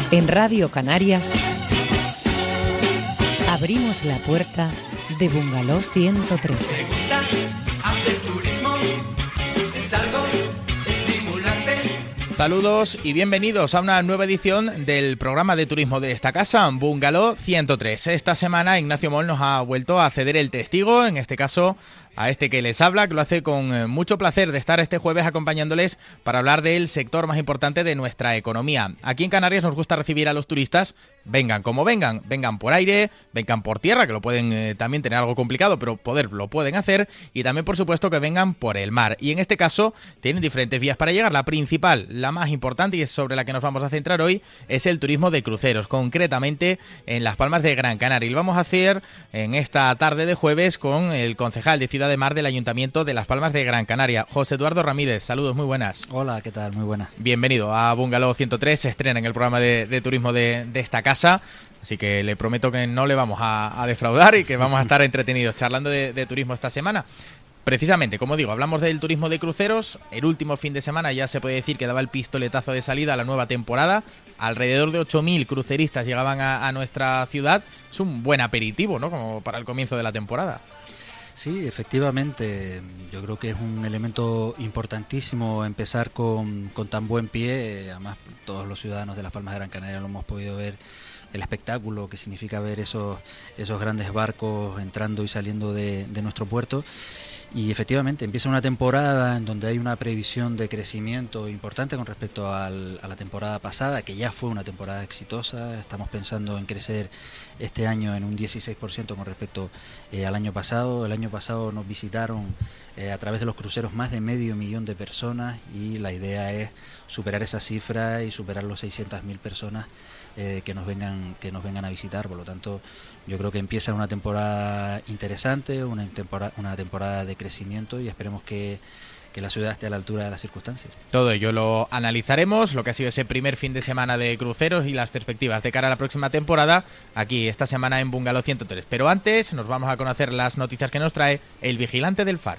En Radio Canarias abrimos la puerta de Bungalow 103. ¿Te gusta hacer turismo? ¿Es algo estimulante? Saludos y bienvenidos a una nueva edición del programa de turismo de esta casa, Bungalow 103. Esta semana Ignacio Moll nos ha vuelto a ceder el testigo, en este caso a este que les habla, que lo hace con mucho placer de estar este jueves acompañándoles para hablar del sector más importante de nuestra economía. Aquí en Canarias nos gusta recibir a los turistas, vengan como vengan, vengan por aire, vengan por tierra, que lo pueden también tener algo complicado, pero lo pueden hacer, y también por supuesto que vengan por el mar. Y en este caso tienen diferentes vías para llegar. La principal, la más importante y es sobre la que nos vamos a centrar hoy, es el turismo de cruceros, concretamente en Las Palmas de Gran Canaria. Y lo vamos a hacer en esta tarde de jueves con el concejal de Ciudad de Mar del Ayuntamiento de Las Palmas de Gran Canaria, José Eduardo Ramírez. Saludos, muy buenas. Hola, ¿qué tal? Muy buenas. Bienvenido a Bungalow 103, se estrena en el programa de turismo de esta casa, así que le prometo que no le vamos a defraudar y que vamos a estar entretenidos charlando de turismo esta semana. Precisamente, como digo, hablamos del turismo de cruceros. El último fin de semana ya se puede decir que daba el pistoletazo de salida a la nueva temporada. Alrededor de 8.000 cruceristas llegaban a nuestra ciudad. Es un buen aperitivo, ¿no?, como para el comienzo de la temporada. Sí, efectivamente, yo creo que es un elemento importantísimo empezar con tan buen pie. Además, todos los ciudadanos de Las Palmas de Gran Canaria lo hemos podido ver, el espectáculo que significa ver esos grandes barcos entrando y saliendo de nuestro puerto. Y efectivamente empieza una temporada en donde hay una previsión de crecimiento importante con respecto a la temporada pasada, que ya fue una temporada exitosa. Estamos pensando en crecer este año en un 16% con respecto al año pasado. El año pasado nos visitaron a través de los cruceros más de 500.000 de personas, y la idea es superar esa cifra y superar los 600.000 personas que nos vengan a visitar. Por lo tanto, yo creo que empieza una temporada interesante, una temporada de crecimiento, y esperemos que la ciudad esté a la altura de las circunstancias. Todo ello lo analizaremos, lo que ha sido ese primer fin de semana de cruceros y las perspectivas de cara a la próxima temporada, aquí esta semana en Bungalow 103. Pero antes nos vamos a conocer las noticias que nos trae el vigilante del faro.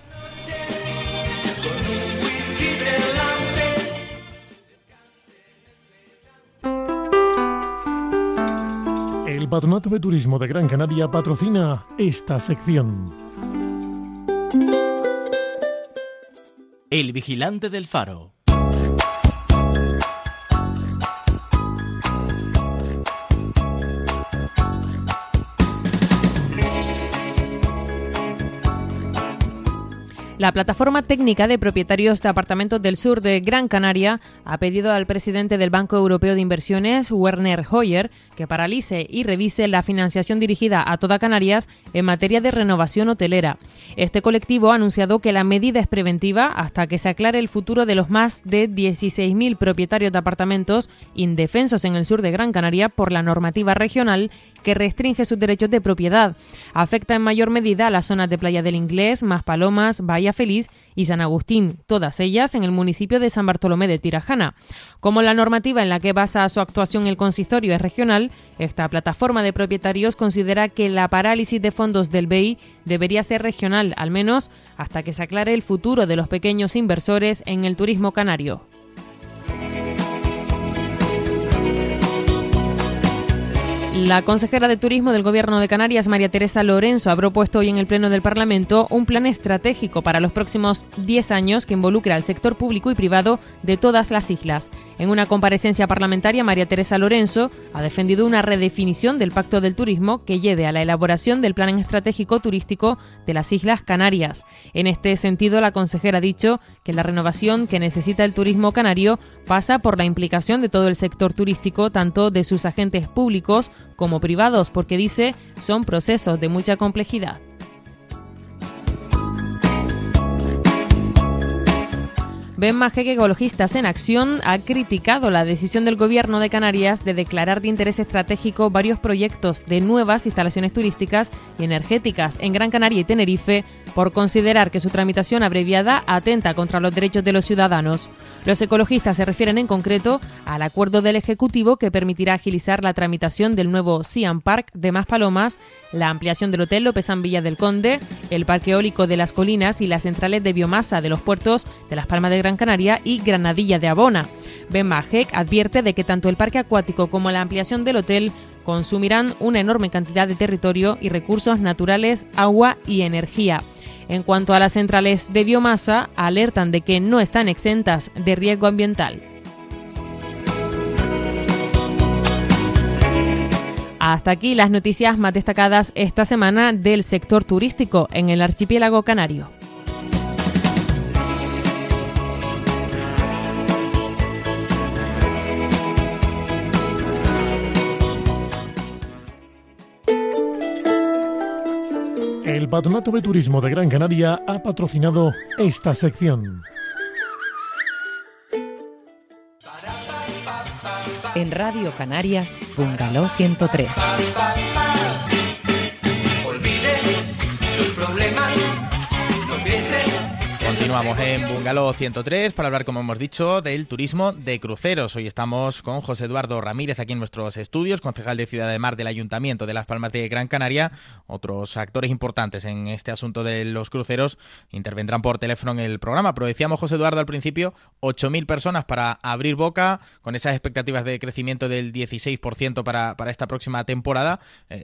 El Patronato de Turismo de Gran Canaria patrocina esta sección. El vigilante del faro. La Plataforma Técnica de Propietarios de Apartamentos del Sur de Gran Canaria ha pedido al presidente del Banco Europeo de Inversiones, Werner Hoyer, que paralice y revise la financiación dirigida a toda Canarias en materia de renovación hotelera. Este colectivo ha anunciado que la medida es preventiva hasta que se aclare el futuro de los más de 16.000 propietarios de apartamentos indefensos en el sur de Gran Canaria por la normativa regional que restringe sus derechos de propiedad. Afecta en mayor medida a las zonas de Playa del Inglés, Maspalomas, Bahía Feliz y San Agustín, todas ellas en el municipio de San Bartolomé de Tirajana. Como la normativa en la que basa su actuación el consistorio es regional, esta plataforma de propietarios considera que la parálisis de fondos del BEI debería ser regional, al menos hasta que se aclare el futuro de los pequeños inversores en el turismo canario. La consejera de Turismo del Gobierno de Canarias, María Teresa Lorenzo, ha propuesto hoy en el Pleno del Parlamento un plan estratégico para los próximos 10 años que involucra al sector público y privado de todas las islas. En una comparecencia parlamentaria, María Teresa Lorenzo ha defendido una redefinición del Pacto del Turismo que lleve a la elaboración del Plan Estratégico Turístico de las Islas Canarias. En este sentido, la consejera ha dicho que la renovación que necesita el turismo canario pasa por la implicación de todo el sector turístico, tanto de sus agentes públicos como privados, porque dice son procesos de mucha complejidad. Ben Majek, Ecologistas en Acción, ha criticado la decisión del Gobierno de Canarias de declarar de interés estratégico varios proyectos de nuevas instalaciones turísticas y energéticas en Gran Canaria y Tenerife por considerar que su tramitación abreviada atenta contra los derechos de los ciudadanos. Los ecologistas se refieren en concreto al acuerdo del Ejecutivo que permitirá agilizar la tramitación del nuevo Siam Park de Maspalomas, la ampliación del Hotel Lopezán Villa del Conde, el Parque Eólico de las Colinas y las centrales de biomasa de los puertos de Las Palmas de Gran Canaria y Granadilla de Abona. Ben Mahek advierte de que tanto el parque acuático como la ampliación del hotel consumirán una enorme cantidad de territorio y recursos naturales, agua y energía. En cuanto a las centrales de biomasa, alertan de que no están exentas de riesgo ambiental. Hasta aquí las noticias más destacadas esta semana del sector turístico en el archipiélago canario. El Patronato de Turismo de Gran Canaria ha patrocinado esta sección. En Radio Canarias, Bungalow 103. Olvide sus problemas, no piense. Continuamos en Bungalow 103 para hablar, como hemos dicho, del turismo de cruceros. Hoy estamos con José Eduardo Ramírez aquí en nuestros estudios, concejal de Ciudad de Mar del Ayuntamiento de Las Palmas de Gran Canaria. Otros actores importantes en este asunto de los cruceros intervendrán por teléfono en el programa. Pero decíamos, José Eduardo, al principio, 8.000 personas para abrir boca, con esas expectativas de crecimiento del 16% para esta próxima temporada.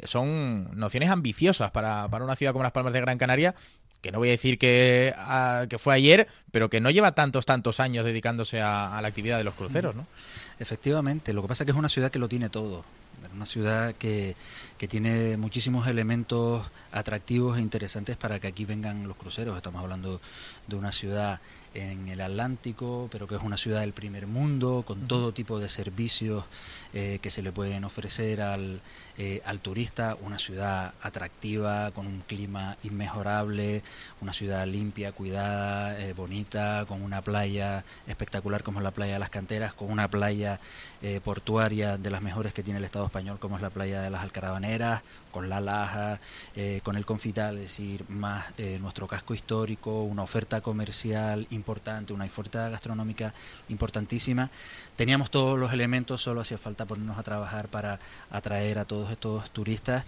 Son nociones ambiciosas para una ciudad como Las Palmas de Gran Canaria, que no voy a decir que fue ayer, pero que no lleva tantos años dedicándose a la actividad de los cruceros, ¿no? Efectivamente, lo que pasa es que es una ciudad que lo tiene todo. Una ciudad que tiene muchísimos elementos atractivos e interesantes para que aquí vengan los cruceros. Estamos hablando de una ciudad en el Atlántico, pero que es una ciudad del primer mundo, con todo tipo de servicios que se le pueden ofrecer al turista, una ciudad atractiva, con un clima inmejorable, una ciudad limpia, cuidada, bonita, con una playa espectacular como es la playa de las Canteras, con una playa portuaria de las mejores que tiene el Estado español como es la playa de las Alcarabaneras, con la Laja, con el Confital, es decir, más nuestro casco histórico, una oferta comercial importante, una oferta gastronómica importantísima. Teníamos todos los elementos, solo hacía falta ponernos a trabajar para atraer a todos estos turistas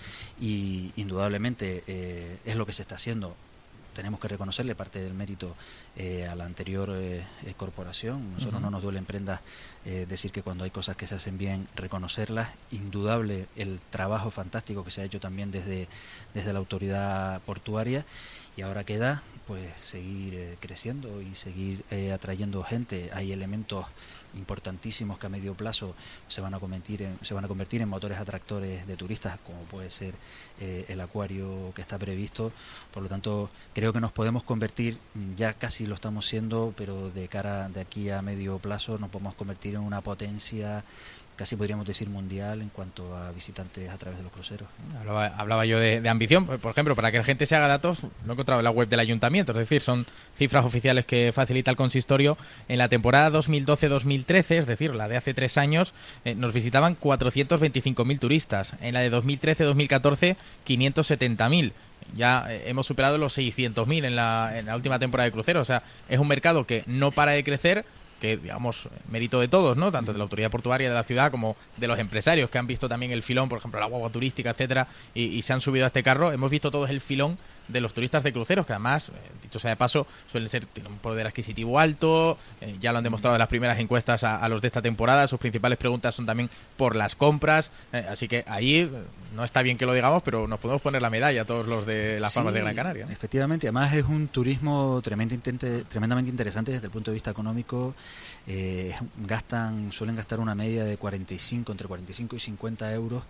y indudablemente es lo que se está haciendo. Tenemos que reconocerle parte del mérito a la anterior corporación. Nosotros no nos duele en prendas decir que cuando hay cosas que se hacen bien, reconocerlas. Indudable el trabajo fantástico que se ha hecho también desde la autoridad portuaria, y ahora queda pues seguir creciendo y seguir atrayendo gente. Hay elementos importantísimos que a medio plazo se van a convertir en motores atractores de turistas, como puede ser el acuario que está previsto. Por lo tanto, creo que nos podemos convertir, ya casi lo estamos siendo, pero de aquí a medio plazo nos podemos convertir en una potencia, casi podríamos decir mundial, en cuanto a visitantes a través de los cruceros. Hablaba yo de ambición. Por ejemplo, para que la gente se haga datos, lo he encontrado en la web del ayuntamiento, es decir, son cifras oficiales que facilita el consistorio. En la temporada 2012-2013, es decir, la de hace 3 años, nos visitaban 425.000 turistas. En la de 2013-2014, 570.000. Ya hemos superado los 600.000 en la última temporada de cruceros. O sea, es un mercado que no para de crecer, que, digamos, mérito de todos, ¿no? Tanto de la autoridad portuaria de la ciudad como de los empresarios que han visto también el filón, por ejemplo, la guagua turística, etcétera, y se han subido a este carro. Hemos visto todos el filón de los turistas de cruceros, que además, dicho sea de paso, tienen un poder adquisitivo alto. Ya lo han demostrado en las primeras encuestas a los de esta temporada. Sus principales preguntas son también por las compras, así que ahí no está bien que lo digamos, pero nos podemos poner la medalla a todos los de Las Palmas de Gran Canaria, ¿no? Efectivamente, además es un turismo tremendamente interesante desde el punto de vista económico. Suelen gastar una media de entre 45 y 50 euros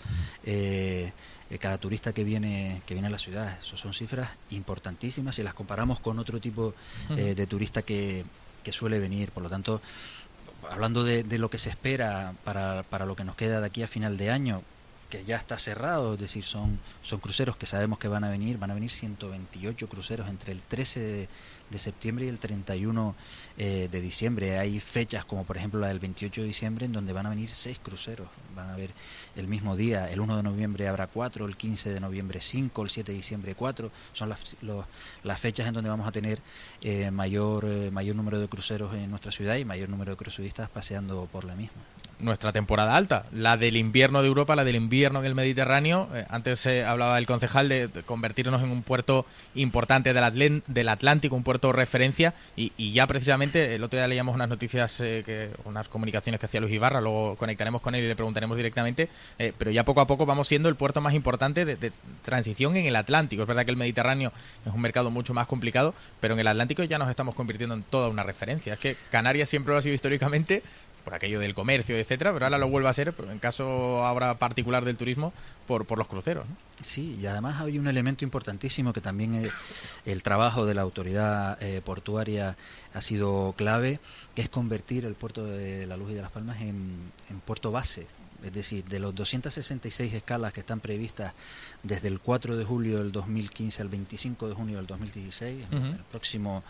cada turista que viene a la ciudad. Eso son cifras importantísimas si las comparamos con otro tipo de turista que suele venir. Por lo tanto, hablando de lo que se espera para lo que nos queda de aquí a final de año, que ya está cerrado, es decir, son cruceros que sabemos que van a venir 128 cruceros entre el 13 de septiembre y el 31 de diciembre. Hay fechas como por ejemplo la del 28 de diciembre en donde van a venir 6 cruceros, van a haber el mismo día. El 1 de noviembre habrá 4, el 15 de noviembre 5, el 7 de diciembre 4. Son las fechas en donde vamos a tener mayor número de cruceros en nuestra ciudad y mayor número de cruceristas paseando por la misma. Nuestra temporada alta, la del invierno de Europa, la del invierno en el Mediterráneo. Antes hablaba el concejal de convertirnos en un puerto importante del Atlántico, un puerto puerto referencia y ya precisamente el otro día leíamos unas noticias, unas comunicaciones que hacía Luis Ibarra, luego conectaremos con él y le preguntaremos directamente, pero ya poco a poco vamos siendo el puerto más importante de transición en el Atlántico. Es verdad que el Mediterráneo es un mercado mucho más complicado, pero en el Atlántico ya nos estamos convirtiendo en toda una referencia. Es que Canarias siempre lo ha sido históricamente por aquello del comercio, etcétera, pero ahora lo vuelve a ser, en caso ahora particular del turismo, por los cruceros, ¿no? Sí, y además hay un elemento importantísimo que también el trabajo de la autoridad portuaria ha sido clave, que es convertir el puerto de La Luz y de Las Palmas en puerto base. Es decir, de los 266 escalas que están previstas desde el 4 de julio del 2015 al 25 de junio del 2016, el próximo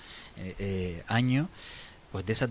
año, pues de esas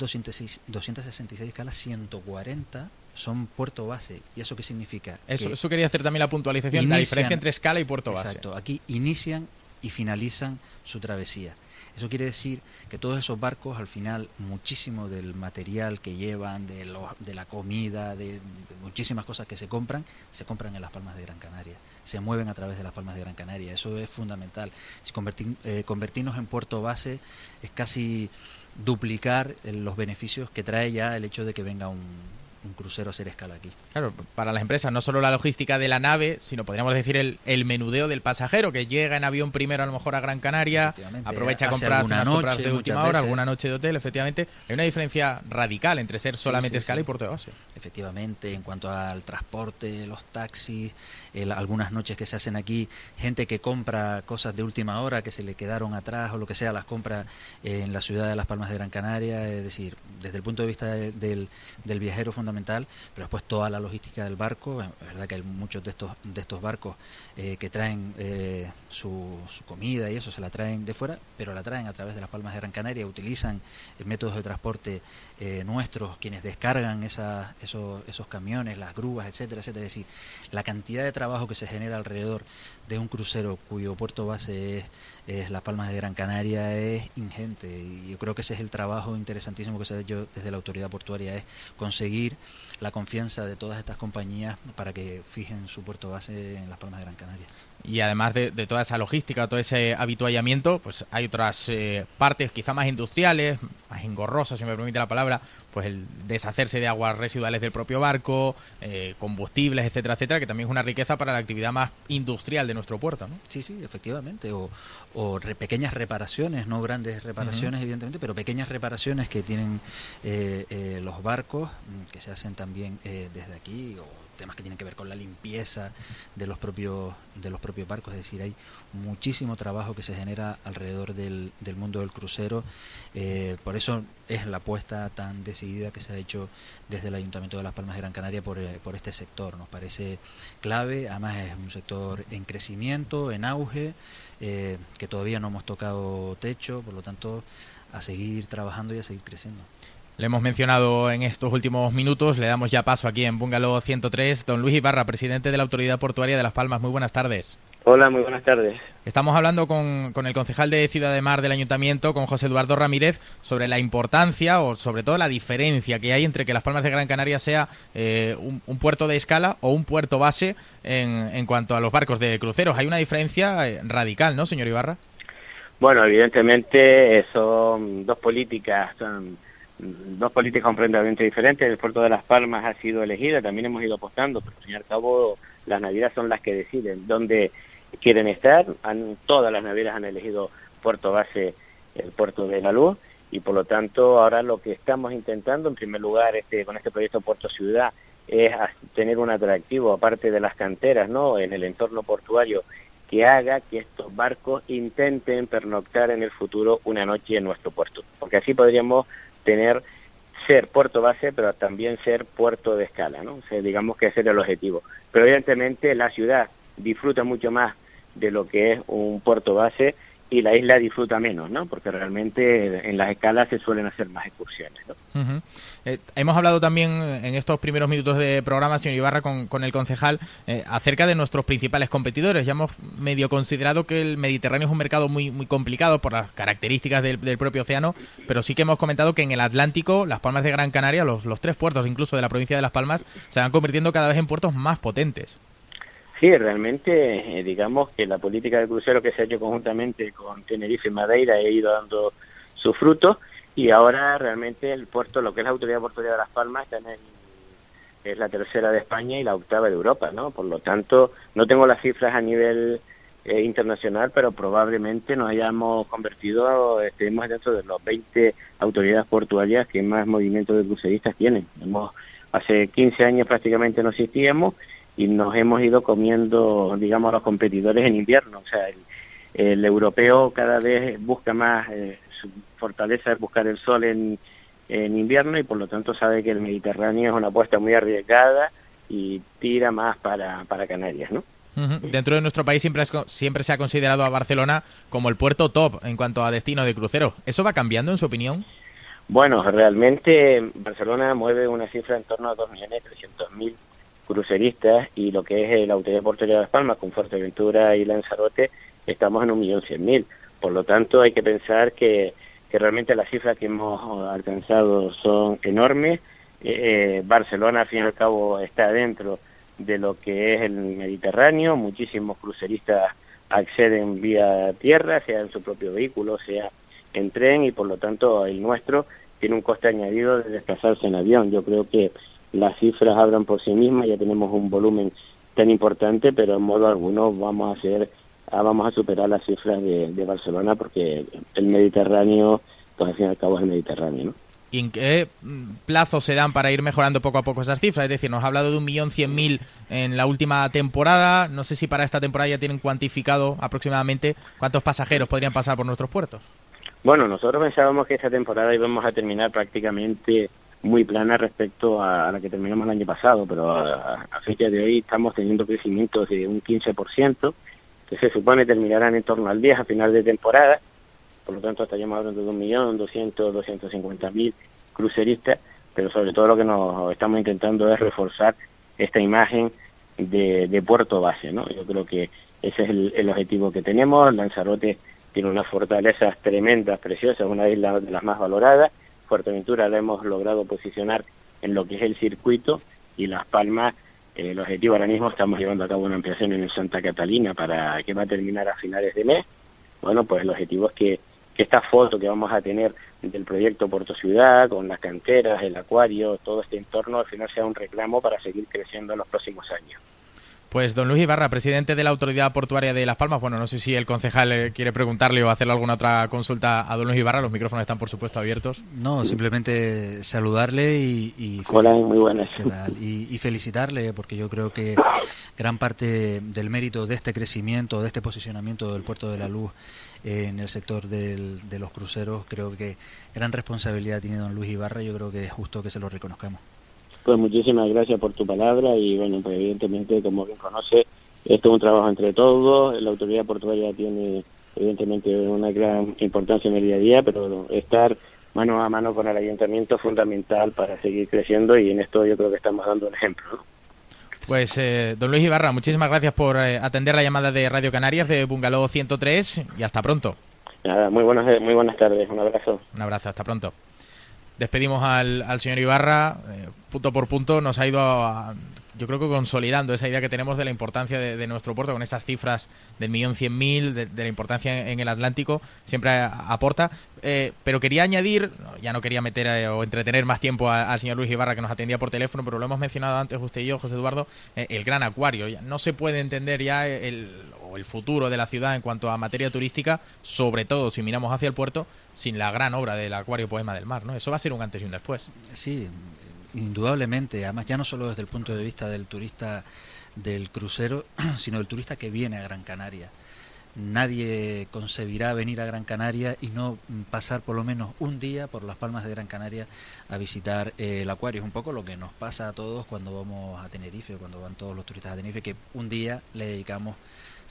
266 escalas, 140 son puerto base. ¿Y eso qué significa? Eso quería hacer también la puntualización, la diferencia entre escala y puerto base. Exacto, aquí inician y finalizan su travesía. Eso quiere decir que todos esos barcos, al final, muchísimo del material que llevan, de la comida, de muchísimas cosas que se compran en las Palmas de Gran Canaria. Se mueven a través de las Palmas de Gran Canaria. Eso es fundamental. Si convertirnos en puerto base es casi duplicar los beneficios que trae ya el hecho de que venga un crucero a hacer escala aquí. Claro, para las empresas no solo la logística de la nave, sino podríamos decir el menudeo del pasajero, que llega en avión primero a lo mejor a Gran Canaria, aprovecha a comprar unas compras de última hora, alguna noche de hotel, efectivamente. Hay una diferencia radical entre ser solamente escala y puerto de base. Efectivamente, en cuanto al transporte, los taxis, algunas noches que se hacen aquí, gente que compra cosas de última hora que se le quedaron atrás o lo que sea, las compra en la ciudad de Las Palmas de Gran Canaria. Es decir, desde el punto de vista del viajero fundamental, pero después toda la logística del barco. Es verdad que hay muchos de estos barcos que traen su comida y eso se la traen de fuera, pero la traen a través de Las Palmas de Gran Canaria, utilizan métodos de transporte nuestros, quienes descargan esos camiones, las grúas, etcétera, etcétera. Es decir, la cantidad de trabajo que se genera alrededor de un crucero cuyo puerto base es Las Palmas de Gran Canaria es ingente, y yo creo que ese es el trabajo interesantísimo que se ha hecho desde la autoridad portuaria, es conseguir la confianza de todas estas compañías para que fijen su puerto base en Las Palmas de Gran Canaria. Y además de toda esa logística, todo ese habituallamiento, pues hay otras partes quizá más industriales, más engorrosas, si me permite la palabra, pues el deshacerse de aguas residuales del propio barco, combustibles, etcétera, etcétera, que también es una riqueza para la actividad más industrial de nuestro puerto, ¿no? Sí, efectivamente, o pequeñas reparaciones, no grandes reparaciones, evidentemente, pero pequeñas reparaciones que tienen los barcos, que se hacen también desde aquí, o temas que tienen que ver con la limpieza de los propios barcos. Es decir, hay muchísimo trabajo que se genera alrededor del mundo del crucero. Por eso es la apuesta tan decidida que se ha hecho desde el Ayuntamiento de Las Palmas de Gran Canaria por este sector. Nos parece clave, además es un sector en crecimiento, en auge, que todavía no hemos tocado techo, por lo tanto a seguir trabajando y a seguir creciendo. Le hemos mencionado en estos últimos minutos, le damos ya paso aquí en Bungalow 103. Don Luis Ibarra, presidente de la Autoridad Portuaria de Las Palmas, muy buenas tardes. Hola, muy buenas tardes. Estamos hablando con el concejal de Ciudad de Mar del Ayuntamiento, con José Eduardo Ramírez, sobre la importancia o sobre todo la diferencia que hay entre que Las Palmas de Gran Canaria sea un puerto de escala o un puerto base en cuanto a los barcos de cruceros. Hay una diferencia radical, ¿no, señor Ibarra? Bueno, evidentemente son dos políticas completamente diferentes. El puerto de Las Palmas ha sido elegida, también hemos ido apostando, pero al fin y al cabo las navieras son las que deciden dónde quieren estar. Todas las navieras han elegido puerto base el puerto de La Luz, y por lo tanto ahora lo que estamos intentando en primer lugar con este proyecto Puerto Ciudad es tener un atractivo, aparte de las canteras, ¿no?, en el entorno portuario, que haga que estos barcos intenten pernoctar en el futuro una noche en nuestro puerto, porque así podríamos ser puerto base, pero también ser puerto de escala, ¿no? O sea, digamos que ese es el objetivo. Pero evidentemente la ciudad disfruta mucho más de lo que es un puerto base y la isla disfruta menos, ¿no? Porque realmente en las escalas se suelen hacer más excursiones, ¿no? Hemos hablado también en estos primeros minutos de programa, señor Ibarra, con el concejal, acerca de nuestros principales competidores. Ya hemos medio considerado que el Mediterráneo es un mercado muy, muy complicado por las características del propio océano, pero sí que hemos comentado que en el Atlántico, Las Palmas de Gran Canaria, los tres puertos incluso de la provincia de Las Palmas, se van convirtiendo cada vez en puertos más potentes. Sí, realmente, digamos que la política de crucero que se ha hecho conjuntamente con Tenerife y Madeira ha ido dando sus frutos, y ahora realmente el puerto, lo que es la Autoridad Portuaria de Las Palmas, es la tercera de España y la octava de Europa, ¿no? Por lo tanto, no tengo las cifras a nivel internacional, pero probablemente nos hayamos convertido, estemos dentro de los 20 autoridades portuarias que más movimientos de cruceristas tienen. Hace 15 años prácticamente no existíamos, y nos hemos ido comiendo, digamos, a los competidores en invierno. O sea, el europeo cada vez busca más, su fortaleza es buscar el sol en invierno, y por lo tanto sabe que el Mediterráneo es una apuesta muy arriesgada y tira más para Canarias, ¿no? Dentro de nuestro país siempre se ha considerado a Barcelona como el puerto top en cuanto a destino de crucero. ¿Eso va cambiando, en su opinión? Bueno, realmente Barcelona mueve una cifra en torno a 2.300.000 cruceristas, y lo que es la Autoridad Portuaria de Las Palmas con Fuerteventura y Lanzarote estamos en 1.100.000. Por lo tanto, hay que pensar que realmente las cifras que hemos alcanzado son enormes. Barcelona, al fin y al cabo, está dentro de lo que es el Mediterráneo. Muchísimos cruceristas acceden vía tierra, sea en su propio vehículo, sea en tren, y por lo tanto el nuestro tiene un coste añadido de desplazarse en avión. Yo creo que las cifras hablan por sí mismas, ya tenemos un volumen tan importante, pero en modo alguno vamos a superar las cifras de Barcelona, porque el Mediterráneo, pues al fin y al cabo es el Mediterráneo, ¿no? ¿Y en qué plazo se dan para ir mejorando poco a poco esas cifras? Es decir, nos ha hablado de 1.100.000 en la última temporada. No sé si para esta temporada ya tienen cuantificado aproximadamente cuántos pasajeros podrían pasar por nuestros puertos. Bueno, nosotros pensábamos que esta temporada íbamos a terminar prácticamente muy plana respecto a la que terminamos el año pasado, pero a fecha de hoy estamos teniendo crecimientos de un 15%, que se supone terminarán en torno al 10 a final de temporada. Por lo tanto estaríamos hablando de 1.200.000 cruceristas, pero sobre todo lo que nos estamos intentando es reforzar esta imagen de puerto base, ¿no? Yo creo que ese es el objetivo que tenemos. Lanzarote tiene unas fortalezas tremendas, preciosas, una isla de las más valoradas. Fuerteventura la hemos logrado posicionar en lo que es el circuito, y Las Palmas, el objetivo ahora mismo, estamos llevando a cabo una ampliación en el Santa Catalina que va a terminar a finales de mes. Bueno, pues el objetivo es que esta foto que vamos a tener del proyecto Puerto Ciudad, con las canteras, el acuario, todo este entorno, al final sea un reclamo para seguir creciendo en los próximos años. Pues don Luis Ibarra, presidente de la Autoridad Portuaria de Las Palmas. Bueno, no sé si el concejal quiere preguntarle o hacerle alguna otra consulta a don Luis Ibarra. Los micrófonos están, por supuesto, abiertos. No, simplemente saludarle y hola, muy buenas. Y felicitarle, porque yo creo que gran parte del mérito de este crecimiento, de este posicionamiento del Puerto de la Luz en el sector de los cruceros, creo que gran responsabilidad tiene don Luis Ibarra. Yo creo que es justo que se lo reconozcamos. Pues muchísimas gracias por tu palabra, y bueno, pues evidentemente, como bien conoce, esto es un trabajo entre todos. La Autoridad Portuaria tiene evidentemente una gran importancia en el día a día, pero estar mano a mano con el ayuntamiento es fundamental para seguir creciendo, y en esto yo creo que estamos dando un ejemplo, ¿no? Pues don Luis Ibarra, muchísimas gracias por atender la llamada de Radio Canarias de Bungalow 103, y hasta pronto. Nada, muy buenas tardes, un abrazo. Un abrazo, hasta pronto. Despedimos al señor Ibarra. Punto por punto nos ha ido, yo creo que consolidando esa idea que tenemos de la importancia de nuestro puerto, con esas cifras del 1.100.000, de la importancia en el Atlántico, siempre aporta. Pero quería añadir, ya no quería meter o entretener más tiempo al señor Luis Ibarra, que nos atendía por teléfono, pero lo hemos mencionado antes usted y yo, José Eduardo, el gran acuario. Ya no se puede entender ya el futuro de la ciudad en cuanto a materia turística, sobre todo si miramos hacia el puerto, sin la gran obra del Acuario Poema del Mar, ¿no? Eso va a ser un antes y un después. Sí, indudablemente. Además, ya no solo desde el punto de vista del turista del crucero, sino del turista que viene a Gran Canaria. Nadie concebirá venir a Gran Canaria y no pasar por lo menos un día por las Palmas de Gran Canaria a visitar el acuario. Es un poco lo que nos pasa a todos cuando vamos a Tenerife, cuando van todos los turistas a Tenerife, que un día le dedicamos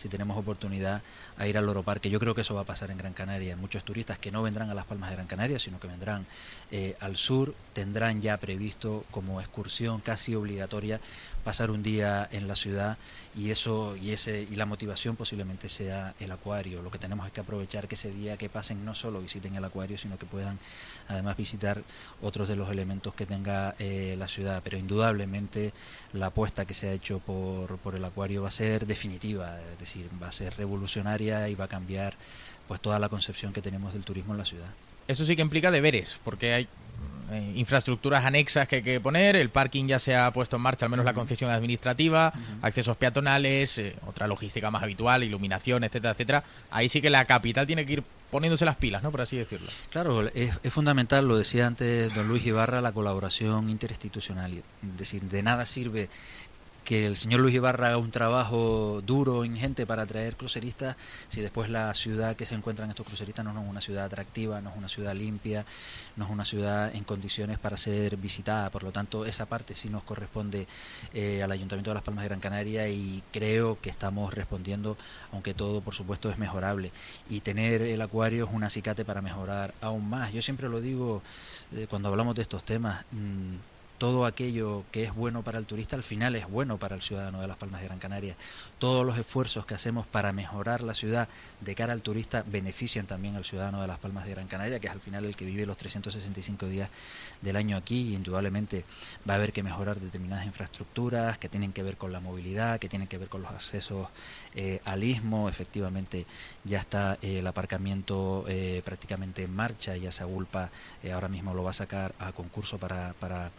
si tenemos oportunidad, a ir al Loro Parque. Yo creo que eso va a pasar en Gran Canaria. Muchos turistas que no vendrán a Las Palmas de Gran Canaria, sino que vendrán al sur, tendrán ya previsto como excursión casi obligatoria pasar un día en la ciudad, y la motivación posiblemente sea el acuario. Lo que tenemos es que aprovechar que ese día que pasen no solo visiten el acuario, sino que puedan además visitar otros de los elementos que tenga la ciudad. Pero indudablemente la apuesta que se ha hecho por el acuario va a ser definitiva, es decir, va a ser revolucionaria y va a cambiar pues toda la concepción que tenemos del turismo en la ciudad. Eso sí que implica deberes, porque hay infraestructuras anexas que hay que poner, el parking ya se ha puesto en marcha, al menos la concesión administrativa, accesos peatonales, otra logística más habitual, iluminación, etcétera, etcétera. Ahí sí que la capital tiene que ir poniéndose las pilas, ¿no?, por así decirlo. Claro, es fundamental, lo decía antes don Luis Ibarra, la colaboración interinstitucional. Es decir, de nada sirve que el señor Luis Ibarra haga un trabajo duro, ingente para atraer cruceristas, si después la ciudad que se encuentran estos cruceristas no es una ciudad atractiva, no es una ciudad limpia, no es una ciudad en condiciones para ser visitada. Por lo tanto, esa parte sí nos corresponde al Ayuntamiento de Las Palmas de Gran Canaria, y creo que estamos respondiendo, aunque todo por supuesto es mejorable, y tener el acuario es un acicate para mejorar aún más. Yo siempre lo digo cuando hablamos de estos temas, todo aquello que es bueno para el turista al final es bueno para el ciudadano de Las Palmas de Gran Canaria. Todos los esfuerzos que hacemos para mejorar la ciudad de cara al turista benefician también al ciudadano de Las Palmas de Gran Canaria, que es al final el que vive los 365 días del año aquí, y indudablemente va a haber que mejorar determinadas infraestructuras que tienen que ver con la movilidad, que tienen que ver con los accesos al istmo. Efectivamente ya está el aparcamiento prácticamente en marcha, ya se agulpa, ahora mismo lo va a sacar a concurso para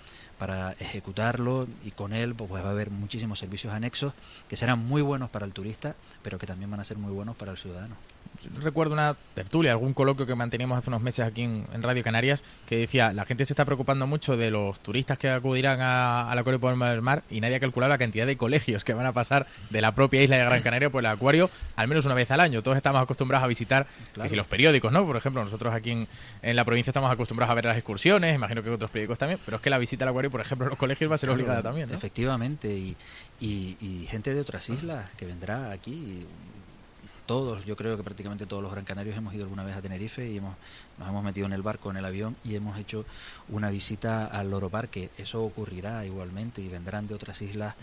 ejecutarlo, y con él pues va a haber muchísimos servicios anexos que serán muy buenos para el turista, pero que también van a ser muy buenos para el ciudadano. Recuerdo una tertulia, algún coloquio que manteníamos hace unos meses aquí en Radio Canarias, que decía, la gente se está preocupando mucho de los turistas que acudirán al acuario por el mar, y nadie ha calculado la cantidad de colegios que van a pasar de la propia isla de Gran Canaria por el acuario al menos una vez al año. Todos estamos acostumbrados a visitar, claro, que si los periódicos, ¿no? Por ejemplo, nosotros aquí en la provincia estamos acostumbrados a ver las excursiones, imagino que otros periódicos también, pero es que la visita al acuario, por ejemplo, en los colegios va a ser obligada también, ¿no? Efectivamente, y gente de otras islas que vendrá aquí. Todos, yo creo que prácticamente todos los gran canarios hemos ido alguna vez a Tenerife y nos hemos metido en el barco, en el avión, y hemos hecho una visita al Loro Parque. Eso ocurrirá igualmente, y vendrán de otras islas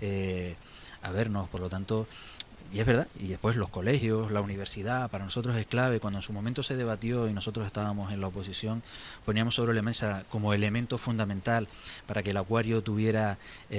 a vernos. Por lo tanto, y es verdad, y después los colegios, la universidad, para nosotros es clave. Cuando en su momento se debatió y nosotros estábamos en la oposición, poníamos sobre la mesa como elemento fundamental para que el acuario tuviera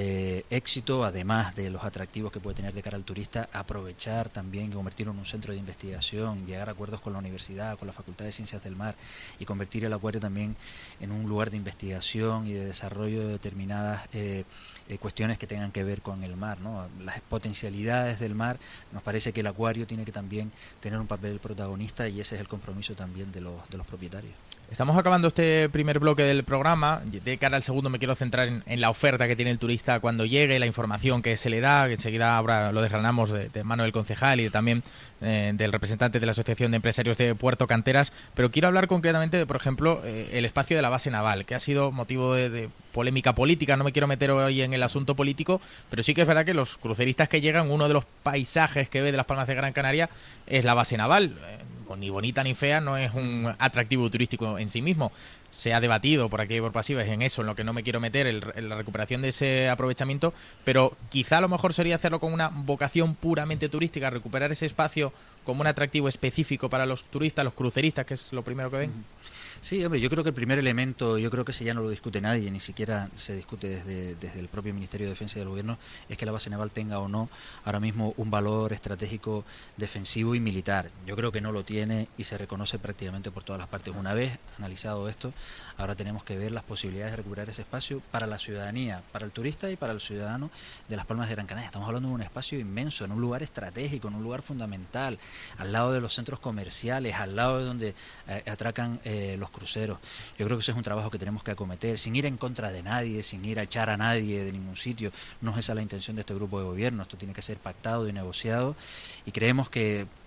éxito, además de los atractivos que puede tener de cara al turista, aprovechar también, convertirlo en un centro de investigación, llegar a acuerdos con la universidad, con la Facultad de Ciencias del Mar, y convertir el acuario también en un lugar de investigación y de desarrollo de determinadas cuestiones que tengan que ver con el mar, ¿no? Las potencialidades del mar. Nos parece que el acuario tiene que también tener un papel protagonista, y ese es el compromiso también de los propietarios. Estamos acabando este primer bloque del programa. De cara al segundo me quiero centrar en la oferta que tiene el turista cuando llegue, la información que se le da, que enseguida ahora lo desgranamos de mano del concejal y también del representante de la Asociación de Empresarios de Puerto Canteras, pero quiero hablar concretamente de, por ejemplo, el espacio de la base naval, que ha sido motivo de polémica política. No me quiero meter hoy en el asunto político, pero sí que es verdad que los cruceristas que llegan, uno de los paisajes que ve de Las Palmas de Gran Canaria es la base naval. Ni bonita ni fea, no es un atractivo turístico en sí mismo. Se ha debatido por aquí y por pasivas en eso, en lo que no me quiero meter, en la recuperación de ese aprovechamiento, pero quizá a lo mejor sería hacerlo con una vocación puramente turística, recuperar ese espacio como un atractivo específico para los turistas, los cruceristas, que es lo primero que ven. Sí, hombre, yo creo que el primer elemento, yo creo que ese ya no lo discute nadie, ni siquiera se discute desde el propio Ministerio de Defensa y del Gobierno, es que la base naval tenga o no ahora mismo un valor estratégico defensivo y militar. Yo creo que no lo tiene, y se reconoce prácticamente por todas las partes. Una vez analizado esto, ahora tenemos que ver las posibilidades de recuperar ese espacio para la ciudadanía, para el turista y para el ciudadano de Las Palmas de Gran Canaria. Estamos hablando de un espacio inmenso, en un lugar estratégico, en un lugar fundamental, al lado de los centros comerciales, al lado de donde atracan los cruceros. Yo creo que ese es un trabajo que tenemos que acometer, sin ir en contra de nadie, sin ir a echar a nadie de ningún sitio. No es esa la intención de este grupo de gobierno. Esto tiene que ser pactado y negociado, y creemos que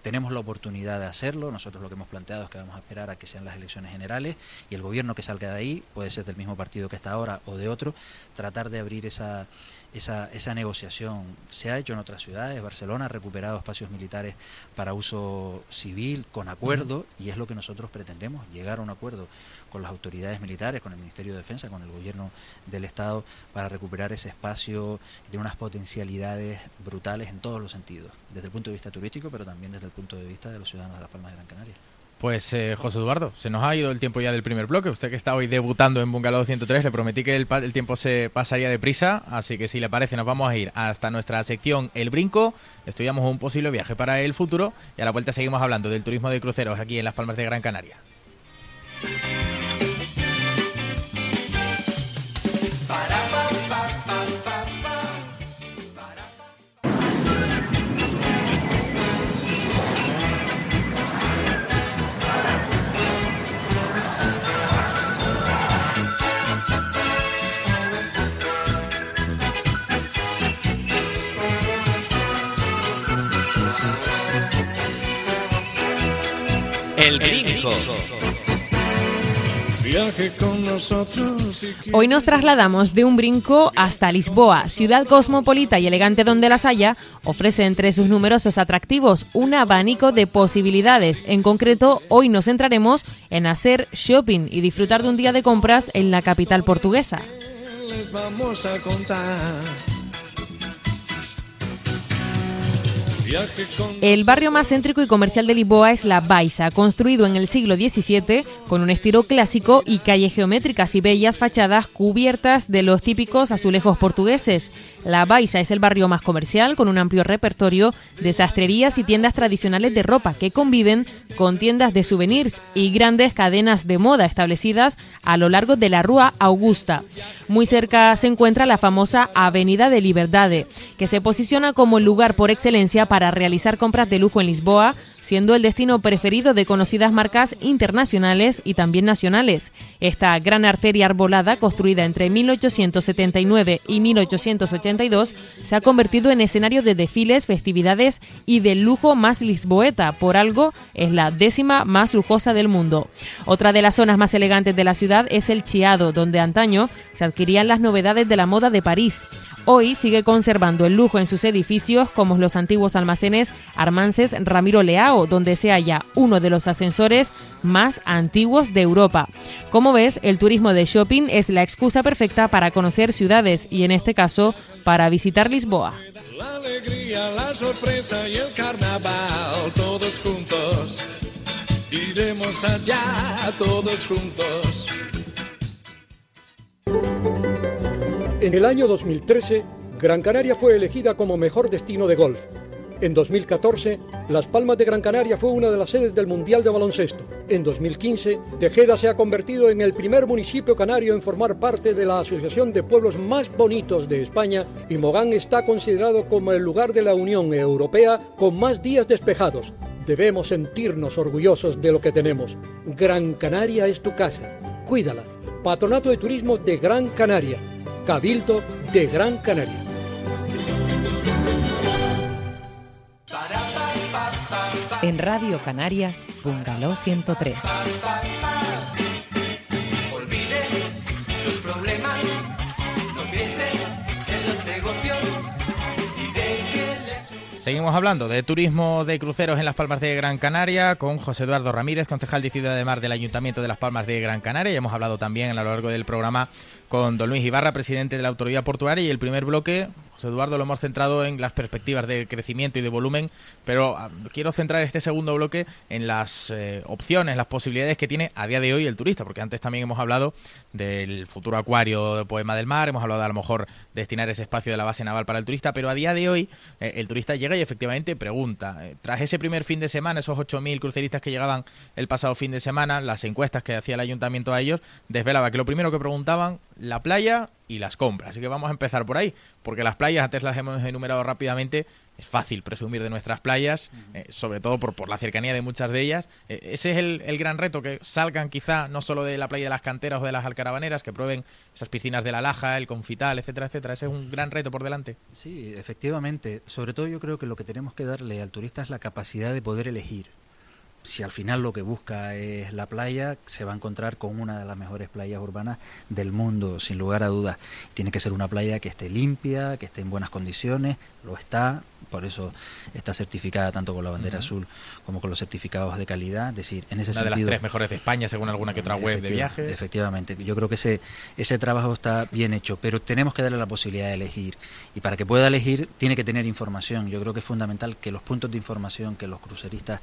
tenemos la oportunidad de hacerlo. Nosotros lo que hemos planteado es que vamos a esperar a que sean las elecciones generales y el gobierno que salga de ahí, puede ser del mismo partido que está ahora o de otro, tratar de abrir esa negociación. Se ha hecho en otras ciudades. Barcelona ha recuperado espacios militares para uso civil con acuerdo, y es lo que nosotros pretendemos, llegar a un acuerdo con las autoridades militares, con el Ministerio de Defensa, con el gobierno del Estado, para recuperar ese espacio de unas potencialidades brutales en todos los sentidos, desde el punto de vista turístico, pero también desde el punto de vista de los ciudadanos de Las Palmas de Gran Canaria. Pues José Eduardo, se nos ha ido el tiempo ya del primer bloque. Usted que está hoy debutando en Bungalow 103, le prometí que el tiempo se pasaría deprisa, así que si le parece nos vamos a ir hasta nuestra sección El Brinco, estudiamos un posible viaje para el futuro y a la vuelta seguimos hablando del turismo de cruceros aquí en Las Palmas de Gran Canaria. El Brinco. Hoy nos trasladamos de un brinco hasta Lisboa, ciudad cosmopolita y elegante donde las haya, ofrece entre sus numerosos atractivos un abanico de posibilidades. En concreto, hoy nos centraremos en hacer shopping y disfrutar de un día de compras en la capital portuguesa. Les vamos a contar. El barrio más céntrico y comercial de Lisboa es La Baixa, construido en el siglo XVII con un estilo clásico y calles geométricas y bellas fachadas cubiertas de los típicos azulejos portugueses. La Baixa es el barrio más comercial, con un amplio repertorio de sastrerías y tiendas tradicionales de ropa que conviven con tiendas de souvenirs y grandes cadenas de moda establecidas a lo largo de la Rua Augusta. Muy cerca se encuentra la famosa Avenida de Liberdade, que se posiciona como el lugar por excelencia para realizar compras de lujo en Lisboa, siendo el destino preferido de conocidas marcas internacionales y también nacionales. Esta gran arteria arbolada, construida entre 1879 y 1882, se ha convertido en escenario de desfiles, festividades y del lujo más lisboeta. Por algo, es la 10ª más lujosa del mundo. Otra de las zonas más elegantes de la ciudad es el Chiado, donde antaño se adquirían las novedades de la moda de París. Hoy sigue conservando el lujo en sus edificios, como los antiguos almacenes Armances Ramiro Leao, donde se halla uno de los ascensores más antiguos de Europa. Como ves, el turismo de shopping es la excusa perfecta para conocer ciudades y, en este caso, para visitar Lisboa. La alegría, la sorpresa y el carnaval, todos juntos. Iremos allá, todos juntos. En el año 2013, Gran Canaria fue elegida como mejor destino de golf. En 2014, Las Palmas de Gran Canaria fue una de las sedes del Mundial de Baloncesto. En 2015, Tejeda se ha convertido en el primer municipio canario en formar parte de la Asociación de Pueblos Más Bonitos de España, y Mogán está considerado como el lugar de la Unión Europea con más días despejados. Debemos sentirnos orgullosos de lo que tenemos. Gran Canaria es tu casa. Cuídala. Patronato de Turismo de Gran Canaria. Cabildo de Gran Canaria. En Radio Canarias, Bungalow 103. Olvide sus problemas, no piense en los negocios y déjele. Seguimos hablando de turismo de cruceros en Las Palmas de Gran Canaria con José Eduardo Ramírez, concejal de Ciudad de Mar del Ayuntamiento de Las Palmas de Gran Canaria. Y hemos hablado también a lo largo del programa con don Luis Ibarra, presidente de la Autoridad Portuaria. Y el primer bloque, José Eduardo, lo hemos centrado en las perspectivas de crecimiento y de volumen, pero quiero centrar este segundo bloque en las opciones, las posibilidades que tiene a día de hoy el turista, porque antes también hemos hablado del futuro acuario de Poema del Mar, hemos hablado de a lo mejor destinar ese espacio de la base naval para el turista, pero a día de hoy el turista llega y efectivamente pregunta. Tras ese primer fin de semana, esos 8.000 cruceristas que llegaban el pasado fin de semana, las encuestas que hacía el ayuntamiento a ellos desvelaba que lo primero que preguntaban, la playa y las compras. Así que vamos a empezar por ahí, porque las playas, antes las hemos enumerado rápidamente, es fácil presumir de nuestras playas, sobre todo por la cercanía de muchas de ellas. Ese es el gran reto, que salgan quizá no solo de la playa de las Canteras o de las Alcarabaneras, que prueben esas piscinas de La Laja, el Confital, etcétera, etcétera. Ese es un gran reto por delante. Sí, efectivamente. Sobre todo yo creo que lo que tenemos que darle al turista es la capacidad de poder elegir. Si al final lo que busca es la playa, se va a encontrar con una de las mejores playas urbanas del mundo, sin lugar a dudas. Tiene que ser una playa que esté limpia, que esté en buenas condiciones, lo está, por eso está certificada tanto con la bandera azul como con los certificados de calidad. Es decir, en ese una sentido, de las 3 mejores de España, según alguna que otra web de viajes. Efectivamente, yo creo que ese trabajo está bien hecho, pero tenemos que darle la posibilidad de elegir. Y para que pueda elegir, tiene que tener información. Yo creo que es fundamental que los puntos de información que los cruceristas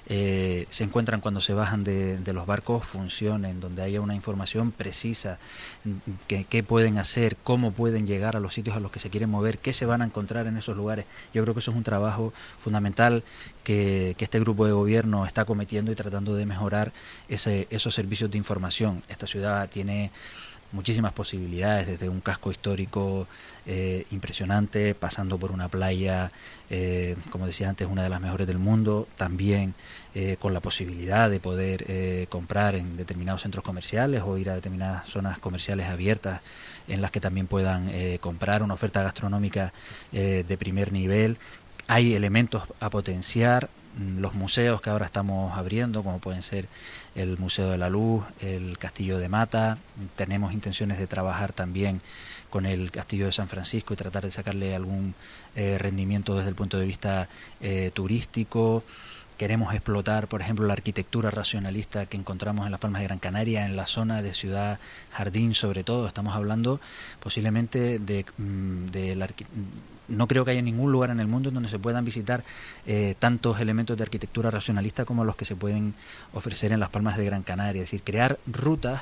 se encuentran cuando se bajan de los barcos funcionen, donde haya una información precisa, qué pueden hacer, cómo pueden llegar a los sitios a los que se quieren mover, qué se van a encontrar en esos lugares. Yo creo que eso es un trabajo fundamental que este grupo de gobierno está cometiendo y tratando de mejorar esos servicios de información. Esta ciudad tiene muchísimas posibilidades, desde un casco histórico impresionante, pasando por una playa, como decía antes, una de las mejores del mundo, también con la posibilidad de poder comprar en determinados centros comerciales o ir a determinadas zonas comerciales abiertas en las que también puedan comprar una oferta gastronómica de primer nivel. Hay elementos a potenciar. Los museos que ahora estamos abriendo, como pueden ser el Museo de la Luz, el Castillo de Mata. Tenemos intenciones de trabajar también con el Castillo de San Francisco y tratar de sacarle algún rendimiento desde el punto de vista turístico. Queremos explotar, por ejemplo, la arquitectura racionalista que encontramos en las Palmas de Gran Canaria, en la zona de Ciudad Jardín, sobre todo. Estamos hablando posiblemente no creo que haya ningún lugar en el mundo en donde se puedan visitar tantos elementos de arquitectura racionalista como los que se pueden ofrecer en las Palmas de Gran Canaria. Es decir, crear rutas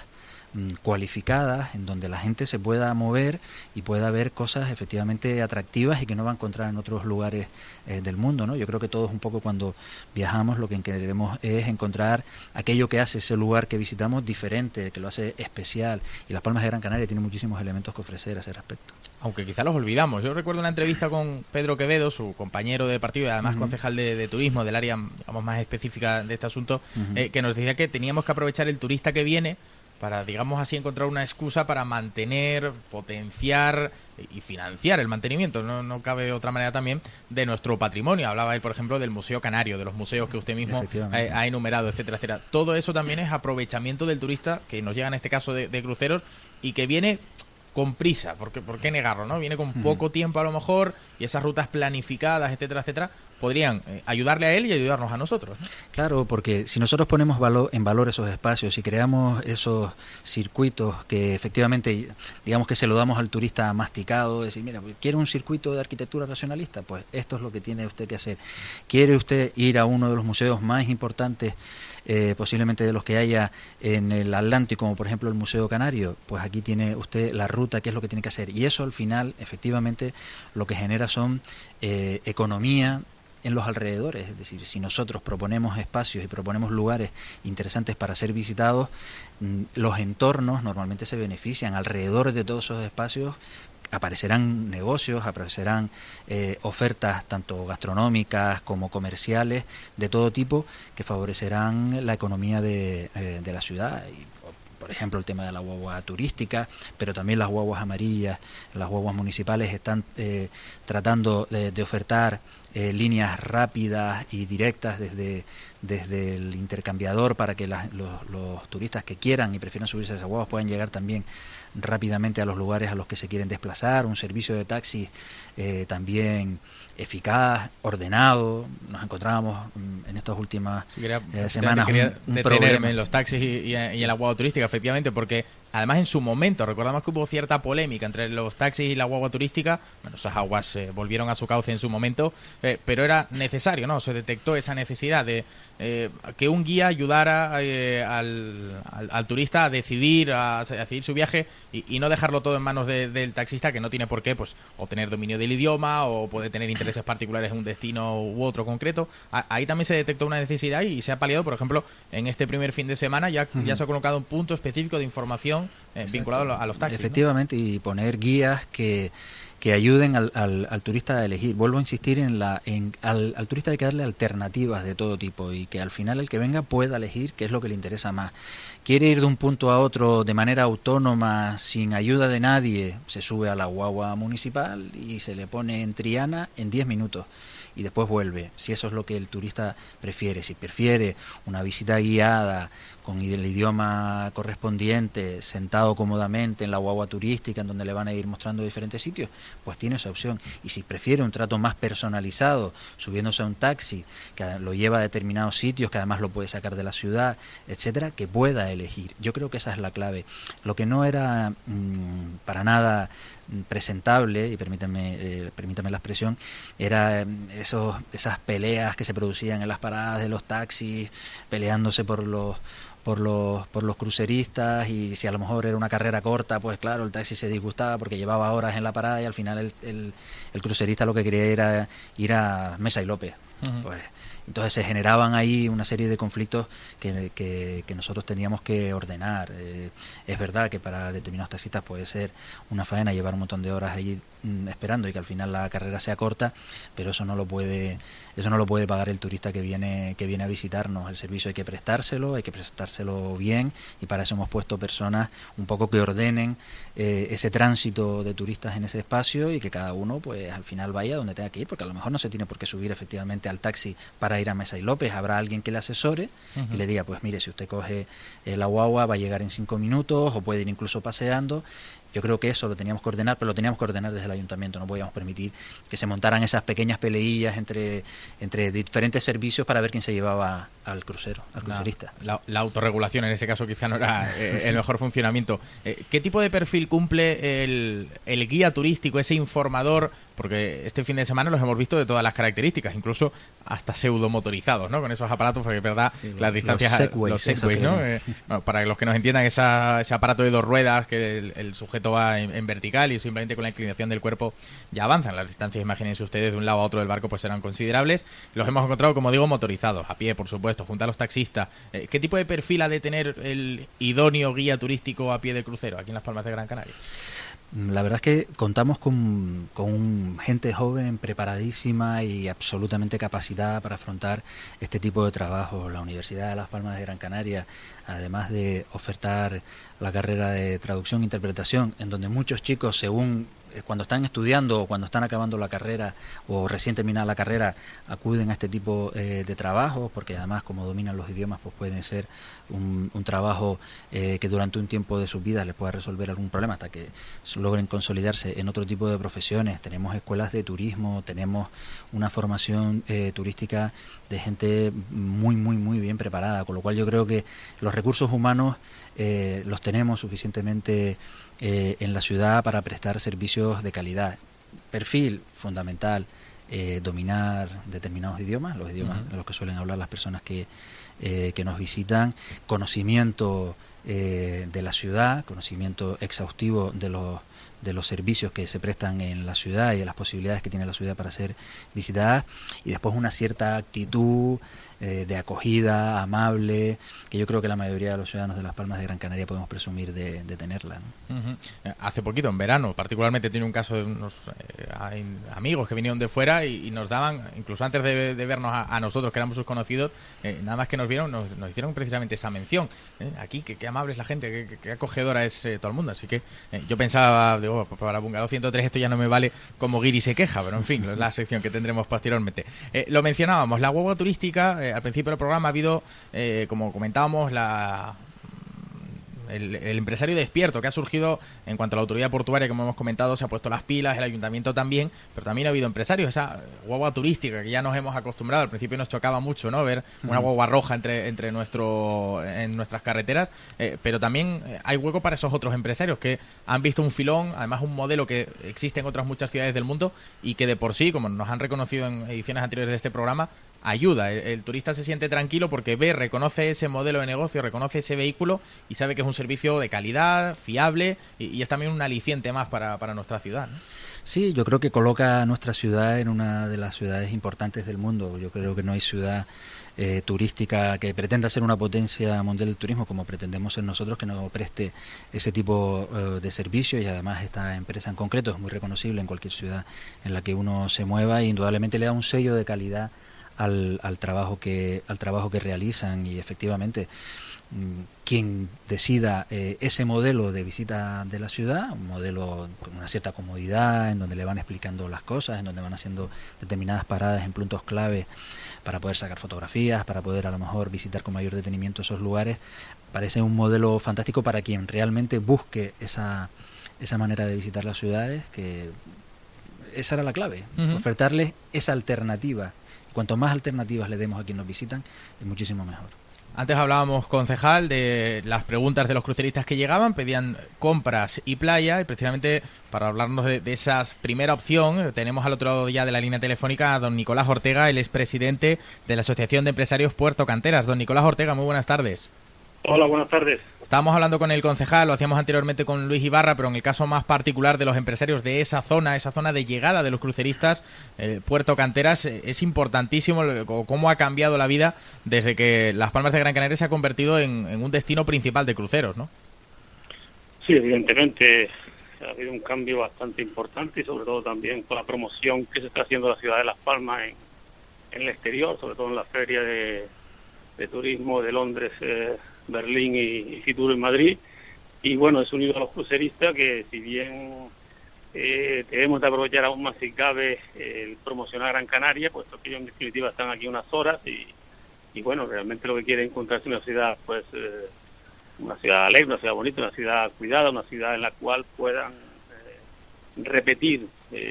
cualificadas en donde la gente se pueda mover y pueda ver cosas efectivamente atractivas y que no va a encontrar en otros lugares del mundo, ¿no? Yo creo que todos un poco cuando viajamos lo que queremos es encontrar aquello que hace ese lugar que visitamos diferente, que lo hace especial, y las Palmas de Gran Canaria tienen muchísimos elementos que ofrecer a ese respecto. Aunque quizá los olvidamos. Yo recuerdo una entrevista con Pedro Quevedo, su compañero de partido y además concejal de turismo del área, digamos, más específica de este asunto, que nos decía que teníamos que aprovechar el turista que viene para, digamos así, encontrar una excusa para mantener, potenciar y financiar el mantenimiento, no cabe de otra manera también, de nuestro patrimonio. Hablaba él, por ejemplo, del Museo Canario, de los museos que usted mismo ha enumerado, etcétera, etcétera. Todo eso también es aprovechamiento del turista que nos llega en este caso de cruceros y que viene con prisa, porque ¿por qué negarlo, no? Viene con poco tiempo a lo mejor y esas rutas planificadas, etcétera, etcétera, podrían ayudarle a él y ayudarnos a nosotros, ¿no? Claro, porque si nosotros ponemos en valor esos espacios y creamos esos circuitos que efectivamente, digamos que se lo damos al turista masticado, decir, mira, ¿quiere un circuito de arquitectura racionalista? Pues esto es lo que tiene usted que hacer. ¿Quiere usted ir a uno de los museos más importantes posiblemente de los que haya en el Atlántico, como por ejemplo el Museo Canario? Pues aquí tiene usted la ruta, qué es lo que tiene que hacer. Y eso al final, efectivamente, lo que genera son economía en los alrededores. Es decir, si nosotros proponemos espacios y proponemos lugares interesantes para ser visitados, los entornos normalmente se benefician. Alrededor de todos esos espacios aparecerán negocios, aparecerán ofertas tanto gastronómicas como comerciales de todo tipo que favorecerán la economía de la ciudad. Y, por ejemplo, el tema de la guagua turística, pero también las guaguas amarillas, las guaguas municipales están tratando de ofertar líneas rápidas y directas desde el intercambiador para que los turistas que quieran y prefieran subirse a esas guaguas puedan llegar también rápidamente a los lugares a los que se quieren desplazar. Un servicio de taxi también eficaz, ordenado. Nos encontrábamos en estas últimas semanas quería detenerme en los taxis y en la guagua turística, efectivamente, porque además en su momento recordamos que hubo cierta polémica entre los taxis y la guagua turística. Bueno, esas aguas volvieron a su cauce en su momento, pero era necesario, ¿no? Se detectó esa necesidad de que un guía ayudara al turista a decidir su viaje y no dejarlo todo en manos del taxista, que no tiene por qué pues obtener dominio del idioma o puede tener intereses particulares en un destino u otro concreto. Ahí también se detectó una necesidad y se ha paliado. Por ejemplo, en este primer fin de semana ya se ha colocado un punto específico de información formación vinculada a los taxis. Efectivamente, ¿no? Y poner guías que ayuden al turista a elegir. Vuelvo a insistir al turista hay que darle alternativas de todo tipo y que al final el que venga pueda elegir qué es lo que le interesa más. Quiere ir de un punto a otro de manera autónoma, sin ayuda de nadie, se sube a la guagua municipal y se le pone en Triana en 10 minutos. Y después vuelve, si eso es lo que el turista prefiere. Si prefiere una visita guiada con el idioma correspondiente, sentado cómodamente en la guagua turística en donde le van a ir mostrando diferentes sitios, pues tiene esa opción. Y si prefiere un trato más personalizado, subiéndose a un taxi que lo lleva a determinados sitios, que además lo puede sacar de la ciudad, etcétera, que pueda elegir. Yo creo que esa es la clave. Lo que no era para nada presentable, y permítame la expresión, era esas peleas que se producían en las paradas de los taxis, peleándose por los cruceristas, y si a lo mejor era una carrera corta, pues claro, el taxi se disgustaba porque llevaba horas en la parada y al final el crucerista lo que quería era ir a Mesa y López. Uh-huh. Pues entonces se generaban ahí una serie de conflictos que nosotros teníamos que ordenar. Es verdad que para determinados taxistas puede ser una faena llevar un montón de horas allí esperando y que al final la carrera sea corta, pero eso no lo puede pagar el turista que viene a visitarnos. El servicio hay que prestárselo bien, y para eso hemos puesto personas un poco que ordenen ese tránsito de turistas en ese espacio, y que cada uno pues al final vaya donde tenga que ir, porque a lo mejor no se tiene por qué subir efectivamente al taxi para ir a Mesa y López. Habrá alguien que le asesore uh-huh. y le diga, pues mire, si usted coge la guagua va a llegar en 5 minutos o puede ir incluso paseando. Yo creo que eso lo teníamos que ordenar, pero lo teníamos que ordenar desde el ayuntamiento. No podíamos permitir que se montaran esas pequeñas peleillas entre diferentes servicios para ver quién se llevaba al crucero, al crucerista. La autorregulación en ese caso quizá no era el mejor funcionamiento. ¿Qué tipo de perfil cumple el guía turístico, ese informador? Porque este fin de semana los hemos visto de todas las características, incluso hasta pseudomotorizados, ¿no? Con esos aparatos, porque es verdad, sí, las distancias... Los segways, ¿no? Bueno, para los que nos entiendan, ese aparato de 2 ruedas que el sujeto va en vertical y simplemente con la inclinación del cuerpo ya avanzan. Las distancias, imagínense ustedes, de un lado a otro del barco pues serán considerables. Los hemos encontrado, como digo, motorizados, a pie, por supuesto, junto a los taxistas. ¿Qué tipo de perfil ha de tener el idóneo guía turístico a pie de crucero aquí en Las Palmas de Gran Canaria? La verdad es que contamos con gente joven, preparadísima y absolutamente capacitada para afrontar este tipo de trabajo. La Universidad de Las Palmas de Gran Canaria, además de ofertar la carrera de traducción e interpretación, en donde muchos chicos, según cuando están estudiando o cuando están acabando la carrera o recién terminada la carrera, acuden a este tipo de trabajos, porque además, como dominan los idiomas, pues pueden ser un trabajo que durante un tiempo de sus vidas les pueda resolver algún problema hasta que logren consolidarse en otro tipo de profesiones. Tenemos escuelas de turismo, tenemos una formación turística de gente muy, muy, muy bien preparada, con lo cual yo creo que los recursos humanos los tenemos suficientemente en la ciudad para prestar servicios de calidad. Perfil fundamental, dominar determinados idiomas, los idiomas de los que suelen hablar las personas que nos visitan, conocimiento de la ciudad, conocimiento exhaustivo de los servicios que se prestan en la ciudad y de las posibilidades que tiene la ciudad para ser visitadas, y después una cierta actitud de acogida, amable, que yo creo que la mayoría de los ciudadanos de Las Palmas de Gran Canaria podemos presumir de tenerla, ¿no? Uh-huh. Hace poquito, en verano, particularmente tiene un caso de unos amigos que vinieron de fuera y nos daban, incluso antes de vernos a nosotros, que éramos sus conocidos, nada más que nos vieron, nos hicieron precisamente esa mención. Aquí, qué amable es la gente, qué acogedora es todo el mundo. Así que yo pensaba, digo, para Bungalow 103 esto ya no me vale como Guiri se queja, pero en fin, la sección que tendremos posteriormente. Lo mencionábamos, la guagua turística. Al principio del programa ha habido, como comentábamos, el empresario despierto que ha surgido en cuanto a la autoridad portuaria, como hemos comentado, se ha puesto las pilas, el ayuntamiento también, pero también ha habido empresarios, esa guagua turística que ya nos hemos acostumbrado. Al principio nos chocaba mucho, ¿no?, ver una guagua roja en nuestras carreteras, pero también hay hueco para esos otros empresarios que han visto un filón, además un modelo que existe en otras muchas ciudades del mundo y que de por sí, como nos han reconocido en ediciones anteriores de este programa, ayuda. El turista se siente tranquilo porque reconoce ese modelo de negocio, reconoce ese vehículo y sabe que es un servicio de calidad, fiable y es también un aliciente más para nuestra ciudad, ¿no? Sí, yo creo que coloca a nuestra ciudad en una de las ciudades importantes del mundo. Yo creo que no hay ciudad turística que pretenda ser una potencia mundial del turismo, como pretendemos ser nosotros, que no preste ese tipo de servicios. Y además esta empresa en concreto es muy reconocible en cualquier ciudad en la que uno se mueva, e indudablemente le da un sello de calidad al trabajo que realizan. Y efectivamente, quien decida ese modelo de visita de la ciudad, un modelo con una cierta comodidad, en donde le van explicando las cosas, en donde van haciendo determinadas paradas en puntos clave para poder sacar fotografías, para poder a lo mejor visitar con mayor detenimiento esos lugares, parece un modelo fantástico para quien realmente busque esa manera de visitar las ciudades, que esa era la clave, ofertarles esa alternativa. Cuanto más alternativas le demos a quien nos visitan, es muchísimo mejor. Antes hablábamos, concejal, de las preguntas de los cruceristas que llegaban, pedían compras y playa, y precisamente para hablarnos de esa primera opción, tenemos al otro lado ya de la línea telefónica a don Nicolás Ortega, el expresidente de la Asociación de Empresarios Puerto Canteras. Don Nicolás Ortega, muy buenas tardes. Hola, buenas tardes. Estábamos hablando con el concejal, lo hacíamos anteriormente con Luis Ibarra, pero en el caso más particular de los empresarios de esa zona de llegada de los cruceristas, Puerto Canteras, es importantísimo cómo ha cambiado la vida desde que Las Palmas de Gran Canaria se ha convertido en un destino principal de cruceros, ¿no? Sí, evidentemente ha habido un cambio bastante importante, y sobre todo también con la promoción que se está haciendo la ciudad de Las Palmas en el exterior, sobre todo en la feria de turismo de Londres, Berlín y Fitur en Madrid. Y bueno, es unido a los cruceristas que, si bien debemos de aprovechar aún más si cabe el promocionar Gran Canaria, puesto que ellos en definitiva están aquí unas horas y bueno, realmente lo que quieren es encontrarse una ciudad, pues una ciudad alegre, una ciudad bonita, una ciudad cuidada, una ciudad en la cual puedan repetir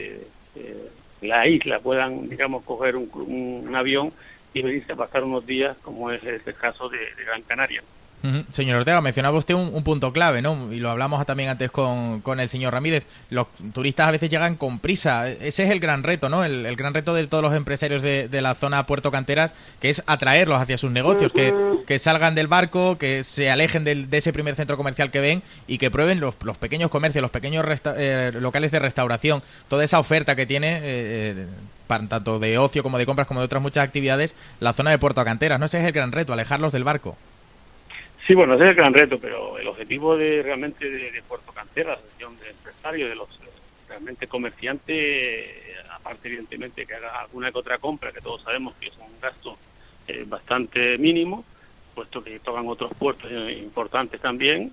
la isla, puedan, digamos, coger un avión y venirse a pasar unos días, como es el caso de Gran Canaria. Señor Ortega, mencionaba usted un punto clave, ¿no? Y lo hablamos también antes con el señor Ramírez. Los turistas a veces llegan con prisa. Ese es el gran reto, ¿no? El gran reto de todos los empresarios de la zona Puerto Canteras, que es atraerlos hacia sus negocios, que salgan del barco, que se alejen de ese primer centro comercial que ven y que prueben los pequeños comercios, los pequeños locales de restauración, toda esa oferta que tiene, tanto de ocio como de compras como de otras muchas actividades, la zona de Puerto Canteras, ¿no? Ese es el gran reto, alejarlos del barco. Sí, bueno, ese es el gran reto, pero el objetivo realmente de Puerto Canteras, la asociación de empresarios, de los realmente comerciantes, aparte evidentemente que haga alguna que otra compra, que todos sabemos que es un gasto bastante mínimo, puesto que tocan otros puertos importantes también,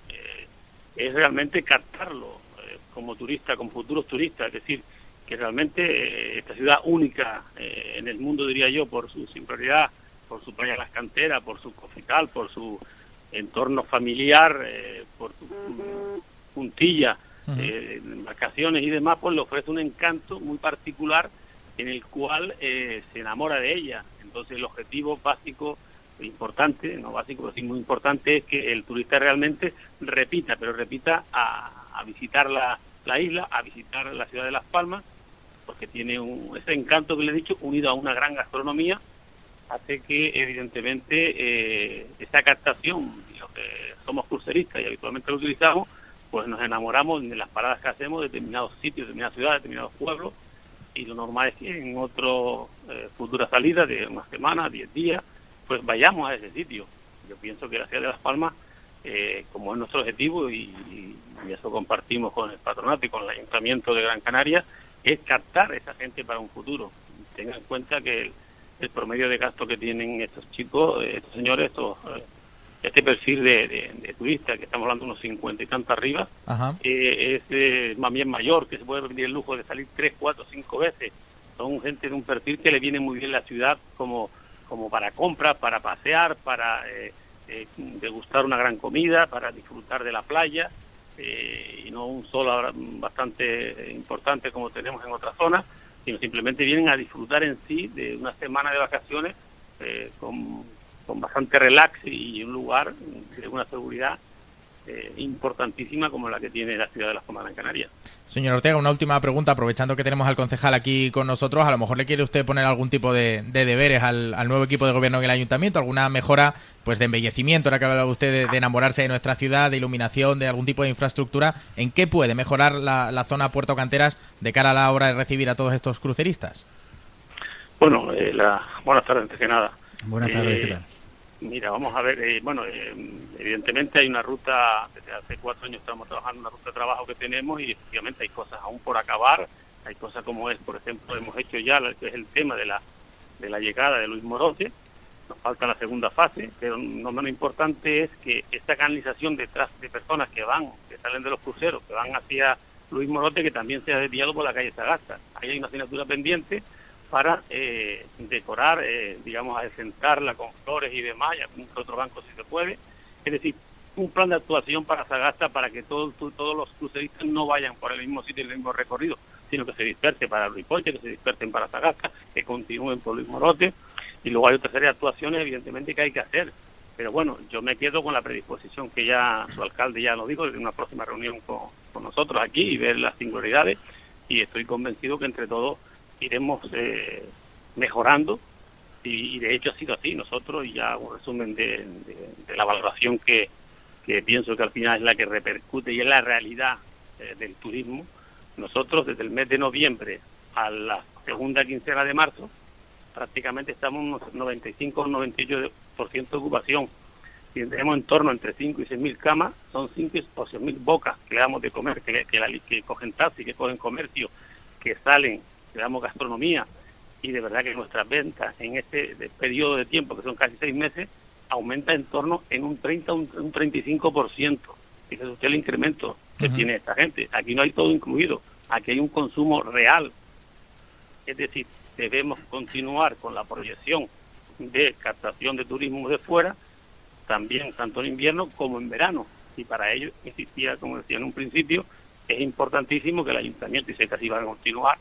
es realmente captarlo como turista, como futuros turistas, es decir, que realmente esta ciudad única en el mundo, diría yo, por su singularidad, por su playa de las canteras, por su cofital, por su entorno familiar, por su puntilla, vacaciones y demás, pues le ofrece un encanto muy particular en el cual se enamora de ella. Entonces el objetivo básico, importante, no básico, pero sí muy importante, es que el turista realmente repita, pero repita a visitar la isla, a visitar la ciudad de Las Palmas, porque tiene ese encanto que le he dicho, unido a una gran gastronomía, hace que evidentemente esa captación, lo que somos cruceristas y habitualmente lo utilizamos, pues nos enamoramos de las paradas que hacemos de determinados sitios, determinadas ciudades, determinados pueblos, y lo normal es que en otra futura salida de una semana, 10 días, pues vayamos a ese sitio. Yo pienso que la ciudad de Las Palmas, como es nuestro objetivo, y eso compartimos con el patronato y con el Ayuntamiento de Gran Canaria, es captar a esa gente para un futuro. Tengan en cuenta que el promedio de gasto que tienen estos chicos, estos señores, este perfil de turistas, que estamos hablando de unos 50 y tantos arriba, es más bien mayor, que se puede permitir el lujo de salir 3, 4, 5 veces. Son gente de un perfil que le viene muy bien la ciudad como para compras, para pasear, para degustar una gran comida, para disfrutar de la playa, y no un solo bastante importante como tenemos en otras zonas, sino simplemente vienen a disfrutar en sí de una semana de vacaciones con bastante relax y un lugar de una seguridad importantísima como la que tiene la ciudad de Las Palmas de Gran Canaria. Señor Ortega, una última pregunta, aprovechando que tenemos al concejal aquí con nosotros. A lo mejor le quiere usted poner algún tipo de deberes al nuevo equipo de gobierno en el ayuntamiento, alguna mejora pues de embellecimiento, ahora que hablaba usted de enamorarse de nuestra ciudad, de iluminación, de algún tipo de infraestructura. ¿En qué puede mejorar la zona Puerto Canteras de cara a la hora de recibir a todos estos cruceristas? Bueno, buenas tardes, antes que nada. Buenas tardes, ¿qué tal? Mira, vamos a ver, evidentemente hay una ruta, desde hace 4 años estamos trabajando en una ruta de trabajo que tenemos y efectivamente hay cosas aún por acabar, hay cosas como es, por ejemplo, hemos hecho ya que es el tema de la llegada de Luis Morote, nos falta la segunda fase, pero no menos importante es que esta canalización detrás de personas que salen de los cruceros, que van hacia Luis Morote, que también sea desviado por la calle Sagasta. Ahí hay una asignatura pendiente para decorar, adecentarla con flores y demás, y algún otro banco si se puede. Es decir, un plan de actuación para Sagasta para que todos los cruceristas no vayan por el mismo sitio y el mismo recorrido, sino que se dispersen para Ripoche, que se dispersen para Sagasta, que continúen por Luis Morote. Y luego hay otra serie de actuaciones, evidentemente, que hay que hacer. Pero bueno, yo me quedo con la predisposición que ya su alcalde ya nos dijo, de una próxima reunión con nosotros aquí y ver las singularidades. Y estoy convencido que entre todos iremos mejorando y de hecho ha sido así. Nosotros, y ya un resumen de la valoración que pienso que al final es la que repercute y es la realidad del turismo, nosotros desde el mes de noviembre a la segunda quincena de marzo prácticamente estamos en unos 95 o 98% de ocupación. Si tenemos en torno entre 5 y 6.000 camas, son 5 o 6.000 bocas que le damos de comer, que cogen taxi, que cogen comercio, que salen, le damos gastronomía, y de verdad que nuestras ventas en este periodo de tiempo, que son casi 6 meses, aumenta en torno en un 30, un 35%. Fíjese usted el incremento que tiene esta gente. Aquí no hay todo incluido, aquí hay un consumo real. Es decir, debemos continuar con la proyección de captación de turismo de fuera, también tanto en invierno como en verano. Y para ello, insistía, como decía en un principio, es importantísimo que el ayuntamiento, y sé que así va a continuar,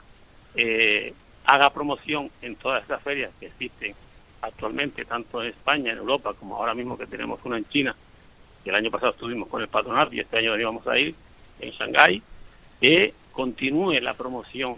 haga promoción en todas estas ferias que existen actualmente, tanto en España, en Europa, como ahora mismo que tenemos una en China, que el año pasado estuvimos con el patronato y este año íbamos a ir en Shanghái, que continúe la promoción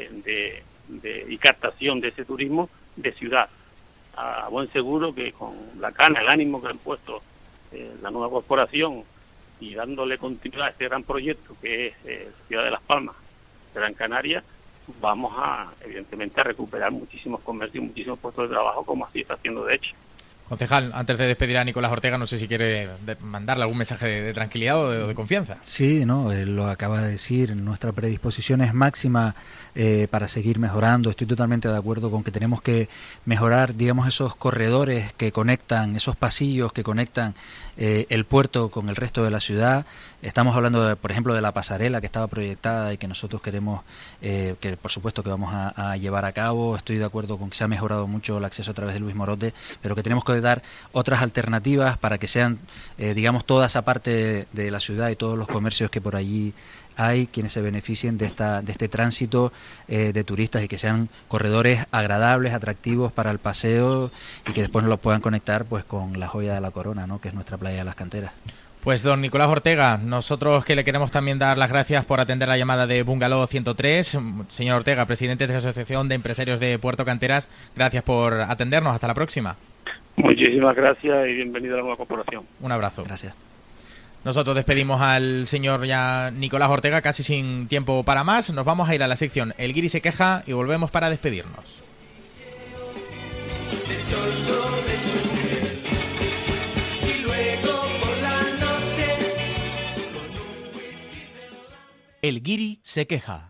y captación de ese turismo de ciudad. A buen seguro que con la cana, el ánimo que han puesto la nueva corporación y dándole continuidad a este gran proyecto que es Ciudad de Las Palmas, Gran Canaria, vamos evidentemente a recuperar muchísimos comercios y muchísimos puestos de trabajo, como así está haciendo de hecho. Concejal, antes de despedir a Nicolás Ortega, no sé si quiere mandarle algún mensaje de tranquilidad o de confianza. Sí, no, él lo acaba de decir, nuestra predisposición es máxima para seguir mejorando. Estoy totalmente de acuerdo con que tenemos que mejorar, digamos, esos corredores que conectan, esos pasillos que conectan el puerto con el resto de la ciudad. Estamos hablando, por ejemplo, de la pasarela que estaba proyectada y que nosotros queremos, que por supuesto que vamos a llevar a cabo. Estoy de acuerdo con que se ha mejorado mucho el acceso a través de Luis Morote, pero que tenemos que dar otras alternativas para que sean, digamos, toda esa parte de la ciudad y todos los comercios que por allí hay, quienes se beneficien de este tránsito de turistas y que sean corredores agradables, atractivos para el paseo y que después nos lo puedan conectar pues con la joya de la corona, ¿no?, que es nuestra playa de las Canteras. Pues don Nicolás Ortega, nosotros que le queremos también dar las gracias por atender la llamada de Bungalow 103. Señor Ortega, presidente de la Asociación de Empresarios de Puerto Canteras, gracias por atendernos. Hasta la próxima. Muchísimas gracias y bienvenido a la nueva corporación. Un abrazo. Gracias. Nosotros despedimos al señor ya Nicolás Ortega casi sin tiempo para más. Nos vamos a ir a la sección El Guiri se queja y volvemos para despedirnos. El Guiri se queja.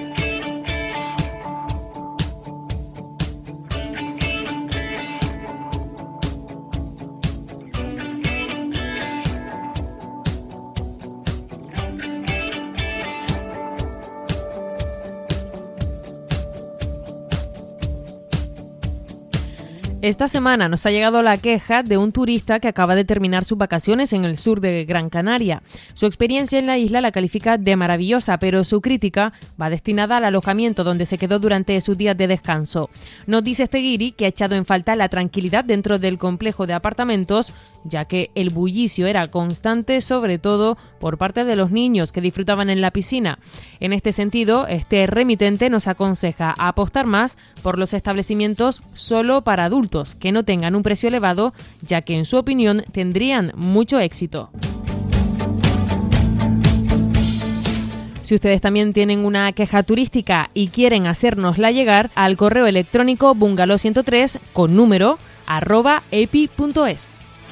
Esta semana nos ha llegado la queja de un turista que acaba de terminar sus vacaciones en el sur de Gran Canaria. Su experiencia en la isla la califica de maravillosa, pero su crítica va destinada al alojamiento donde se quedó durante sus días de descanso. Nos dice este guiri que ha echado en falta la tranquilidad dentro del complejo de apartamentos, ya que el bullicio era constante, sobre todo por parte de los niños que disfrutaban en la piscina. En este sentido, este remitente nos aconseja apostar más por los establecimientos solo para adultos, que no tengan un precio elevado, ya que en su opinión tendrían mucho éxito. Si ustedes también tienen una queja turística y quieren hacérnosla llegar al correo electrónico bungalow103 con número @epi.es.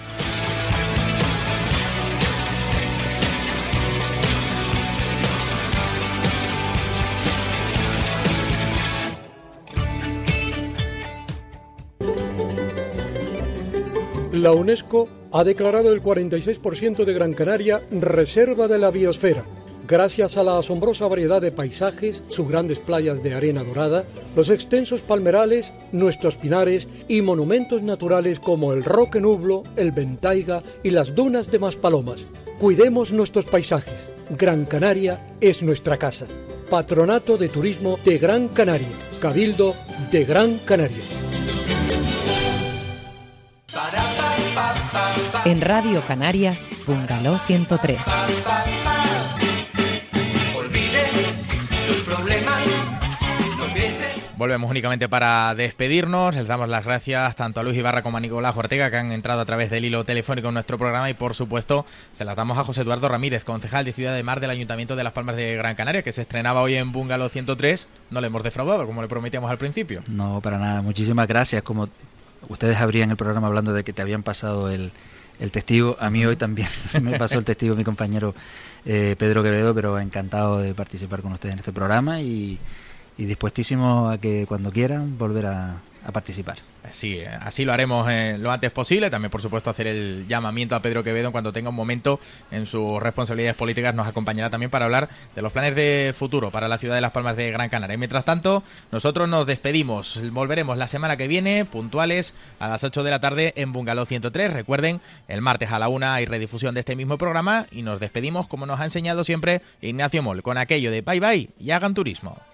La UNESCO ha declarado el 46% de Gran Canaria reserva de la biosfera. Gracias a la asombrosa variedad de paisajes, sus grandes playas de arena dorada, los extensos palmerales, nuestros pinares y monumentos naturales como el Roque Nublo, el Ventaiga y las dunas de Maspalomas. Cuidemos nuestros paisajes. Gran Canaria es nuestra casa. Patronato de Turismo de Gran Canaria. Cabildo de Gran Canaria. En Radio Canarias, Bungalow 103. Volvemos únicamente para despedirnos. Les damos las gracias tanto a Luis Ibarra como a Nicolás Ortega, que han entrado a través del hilo telefónico en nuestro programa, y por supuesto se las damos a José Eduardo Ramírez, concejal de Ciudad de Mar del Ayuntamiento de Las Palmas de Gran Canaria, que se estrenaba hoy en Bungalow 103. No le hemos defraudado, como le prometíamos al principio. No, para nada. Muchísimas gracias. Como ustedes abrían el programa hablando de que te habían pasado el testigo, a mí hoy también me pasó el testigo mi compañero Pedro Quevedo, pero encantado de participar con ustedes en este programa y dispuestísimo a que cuando quieran volver a participar. Sí, así lo haremos lo antes posible. También, por supuesto, hacer el llamamiento a Pedro Quevedo cuando tenga un momento en sus responsabilidades políticas. Nos acompañará también para hablar de los planes de futuro para la ciudad de Las Palmas de Gran Canaria. Y mientras tanto, nosotros nos despedimos. Volveremos la semana que viene, puntuales, a las 8 de la tarde en Bungalow 103. Recuerden, el martes a la 1 hay redifusión de este mismo programa y nos despedimos, como nos ha enseñado siempre Ignacio Moll, con aquello de bye bye y hagan turismo.